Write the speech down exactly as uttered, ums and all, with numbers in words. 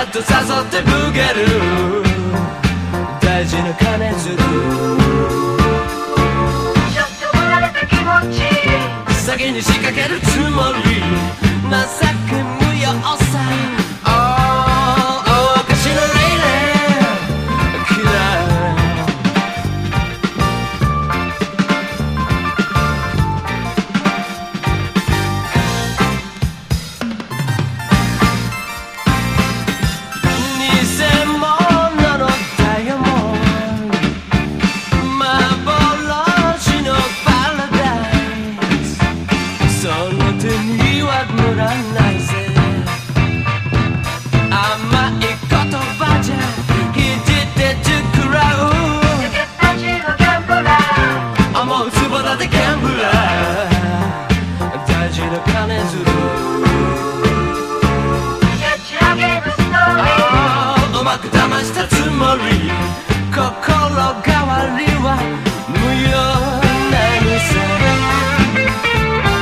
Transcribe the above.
っと誘ってぶける大事な金づるちょっと離れた気持ち先に仕掛けるつもり情け無用さその手には乗らない